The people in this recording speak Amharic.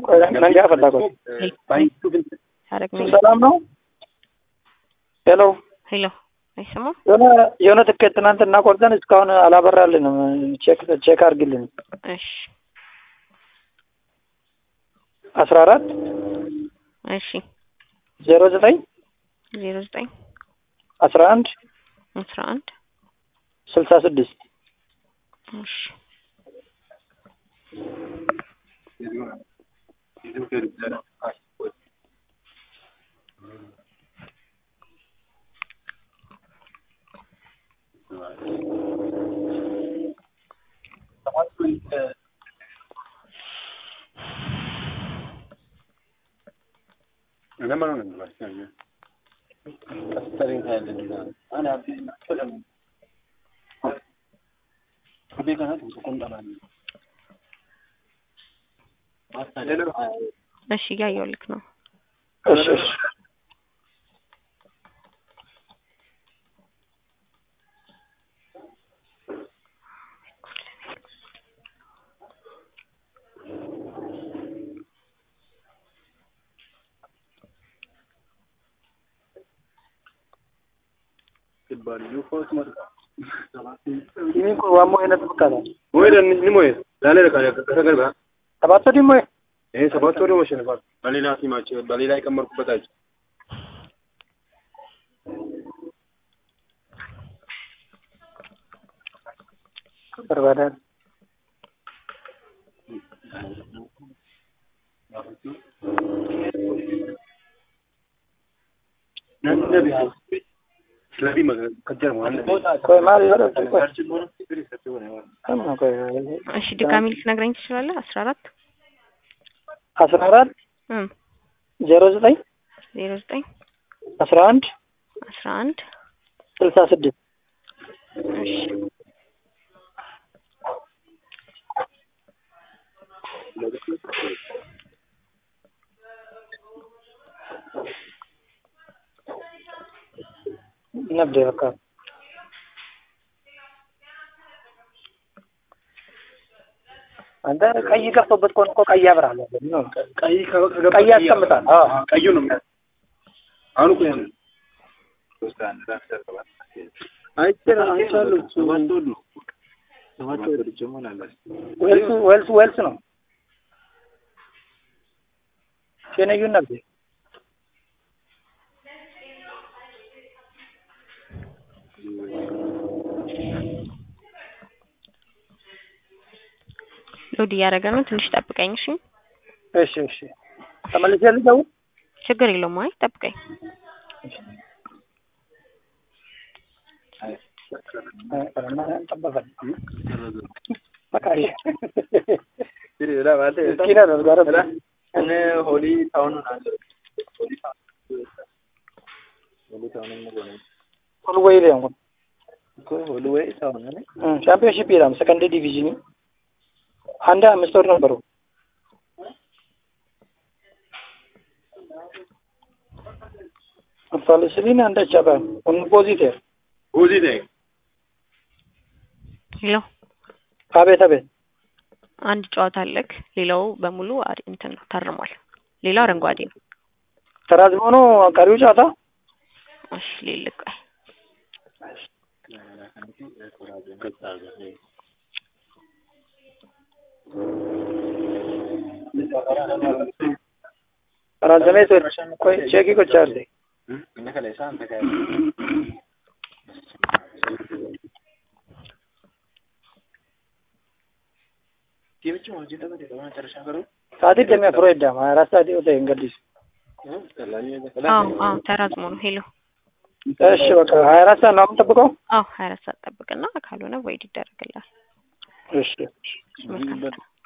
ነንጋ ፈላቆ ሰላም ነው። ሄሎ ሄሎ አይሰማ የሆነ ትኬት ትናንትና ቆርጠን እስካሁን አላበራልንም። ቼክ አድርግልን። እሺ 14 እሺ 09 11 66 እሺ أنا ما أنا بس يعني أسترين هذا أنا فيلم أبي كان هذا تكون طبعا እሺ ያየውልክ ነው እሺ كباريو فوت مر ይሄን ቆዋሞ አይነት በቃላ ወይ ደንኒ ሞይ ዳለ ከረገርባ ተባቶ ዲሞ ይሄ ሰባቶ ደሞ ሸነፋ በሌላ ቲማች በሌላ ይቀመርኩበታች በርባዳን ነንደቢ ስለዚህ ከጀር ማለት ቆይ ማሪ ወረደ ቆይ እሺ ድጋሚ ልትነግረኝ ትችላለህ? 14 09 11 66 እሺ ነብደ በቃ አንተ ቀይ ገፍቶበት ቆን እኮ ቀይ ያብራል ነው ቀይ ቀይ ያስቀምጣል። ቀዩ ነው አሁን እኮ ያን ሶስታን ዳክተር ተባለ አይተራ አንቻሉ ሰባቶ ነው ሰባቶ ወድጀሞ ናላስ ዌልስ ነው ከነዩ ነብደ ሎድ ያረጋ ነው። ትንሽ ጠብቀኝ። እሺ ተመልሰልኝ። ችግር የለውም። አይ ጠብቀኝ። እኔ ሆሊ ታውን አለ ሆልዌይ ላይ ነው ሆልዌይ ታውን አለ ቻምፒዮንሺፕ ይላል ሰከንድ ዲቪዥን አንድ 5 ወር ነበሩ። አፋልስሊን አንድ ቻባ ኦን ፖዚቲቭ ሄሎ አቤት አንድ ጨዋታ አለክ። ሌላው በሙሉ እንትን ነው ታርሟል። ሌላው አረንጓዴ ነው። ተራዝሞ ነው ቀሪው ጨዋታ። እሺ ሌልቅ ተራዝሜ ቆይ ቼክ ይቆጫል እነ ከለሳ አንተ ጋር ቲቪች ወንጂ ተበደለ መጨረሻ ገሩ ሳዲ ደሚያ ፍሮይዳ ማራሳ ዲዮታ እንግዲህ ተራዝሞ ነው። ሄሎ እሺ በቃ 24 ሰዓት ነው የምጠብቀው። 24 ሰዓት ጠብቅና ካልሆነ ወይድ ይደረግልሃል። እሺ